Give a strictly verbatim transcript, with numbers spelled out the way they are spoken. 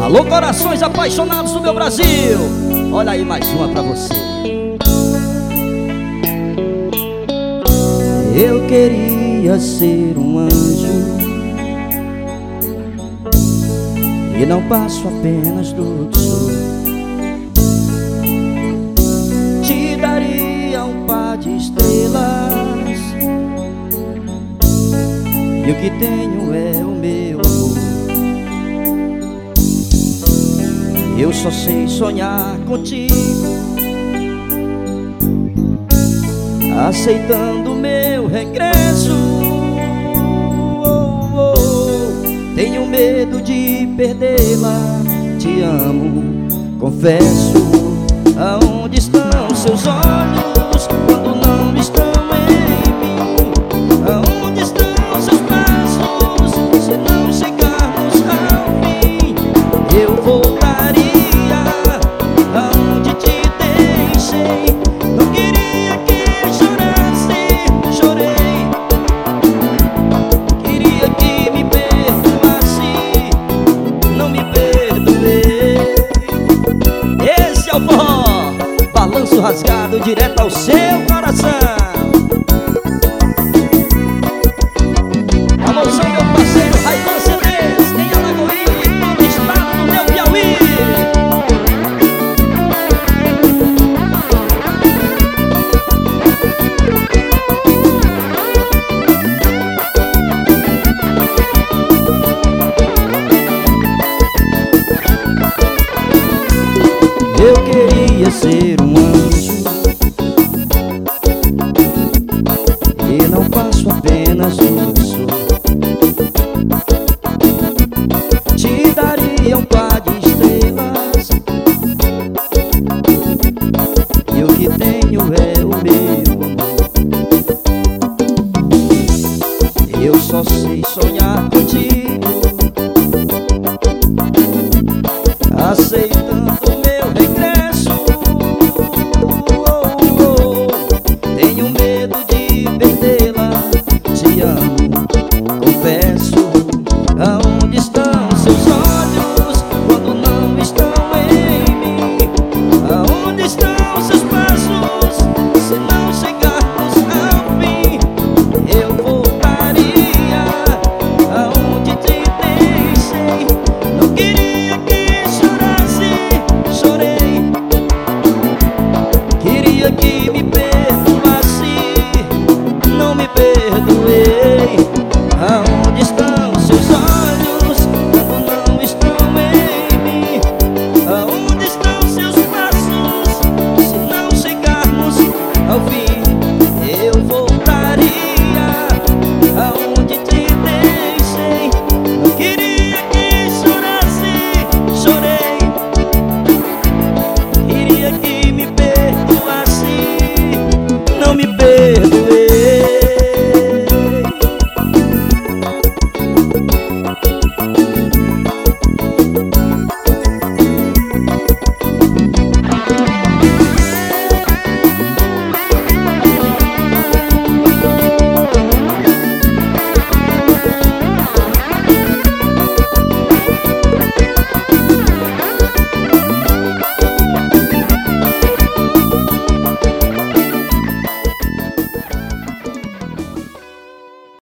Alô, corações apaixonados do meu Brasil, olha aí mais uma pra você. Eu queria ser um anjo e não passo apenas do que sou. Te daria um par de estrelas e o que tenho é o meu amor. Eu só sei sonhar contigo, aceitando meu regresso. Oh, oh, tenho medo de perdê-la. Te amo, confesso. Aonde estão seus olhos quando não estão em mim? Aonde estão seus braços se não chegarmos ao fim? Eu voltaria aonde te deixei. Não queria que chorasse, chorei. Queria que me perdoasse, não me perdoei. Esse é o forró, balanço rasgado direto ao seu coração. Alôzão, meu parceiro Raivan C Ds, em Alagoinha e todo o estado do meu Piauí. Eu queria ser um anjo e não passo apenas o que sou. Te daria um par de estrelas e o que tenho é o meu amor. Eu só sei sonhar contigo, aceitando meu regresso. Oh, oh, tenho medo de perdê-la. Te amo, confesso.